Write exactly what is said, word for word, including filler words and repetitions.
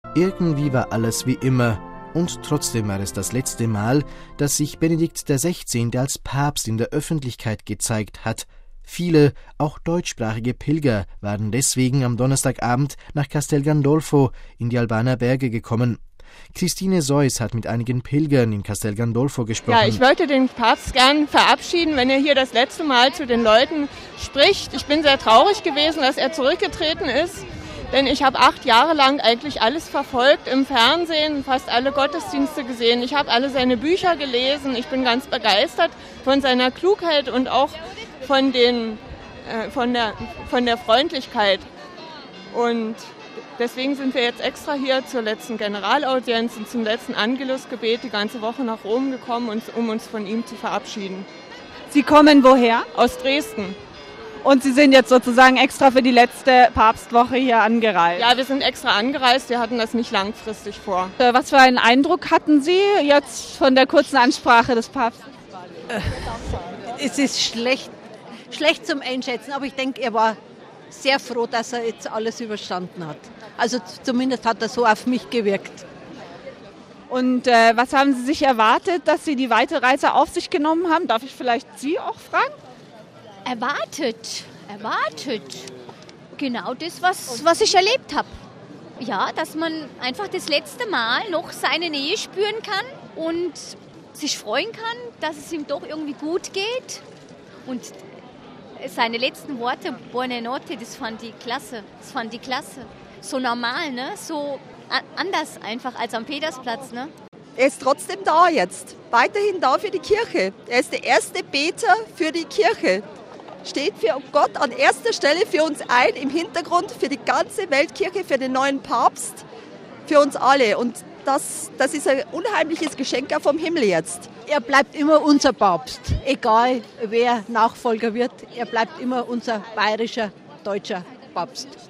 Irgendwie war alles wie immer. Und trotzdem war es das letzte Mal, dass sich Benedikt der Sechzehnte als Papst in der Öffentlichkeit gezeigt hat. Viele, auch deutschsprachige Pilger, waren deswegen am Donnerstagabend nach Castel Gandolfo in die Albaner Berge gekommen. Christine Seuss hat mit einigen Pilgern in Castel Gandolfo gesprochen. Ja, ich wollte den Papst gern verabschieden, wenn er hier das letzte Mal zu den Leuten spricht. Ich bin sehr traurig gewesen, dass er zurückgetreten ist. Denn ich habe acht Jahre lang eigentlich alles verfolgt im Fernsehen, fast alle Gottesdienste gesehen. Ich habe alle seine Bücher gelesen. Ich bin ganz begeistert von seiner Klugheit und auch von, den, äh, von, der, von der Freundlichkeit. Und deswegen sind wir jetzt extra hier zur letzten Generalaudienz und zum letzten Angelusgebet die ganze Woche nach Rom gekommen, um uns von ihm zu verabschieden. Sie kommen woher? Aus Dresden. Und Sie sind jetzt sozusagen extra für die letzte Papstwoche hier angereist? Ja, wir sind extra angereist. Wir hatten das nicht langfristig vor. Was für einen Eindruck hatten Sie jetzt von der kurzen Ansprache des Papstes? Es ist schlecht, schlecht zum Einschätzen, aber ich denke, er war sehr froh, dass er jetzt alles überstanden hat. Also zumindest hat er so auf mich gewirkt. Und äh, was haben Sie sich erwartet, dass Sie die Weiterreise auf sich genommen haben? Darf ich vielleicht Sie auch fragen? Erwartet, erwartet. Genau das, was, was ich erlebt habe. Ja, dass man einfach das letzte Mal noch seine Nähe spüren kann und sich freuen kann, dass es ihm doch irgendwie gut geht. Und seine letzten Worte, Buone notte, das fand ich klasse. Das fand ich klasse. So normal, ne? So anders einfach als am Petersplatz, ne? Er ist trotzdem da jetzt, weiterhin da für die Kirche. Er ist der erste Beter für die Kirche. Steht für Gott an erster Stelle für uns ein, im Hintergrund für die ganze Weltkirche, für den neuen Papst, für uns alle. Und das, das ist ein unheimliches Geschenk auch vom Himmel jetzt. Er bleibt immer unser Papst, egal wer Nachfolger wird. Er bleibt immer unser bayerischer, deutscher Papst.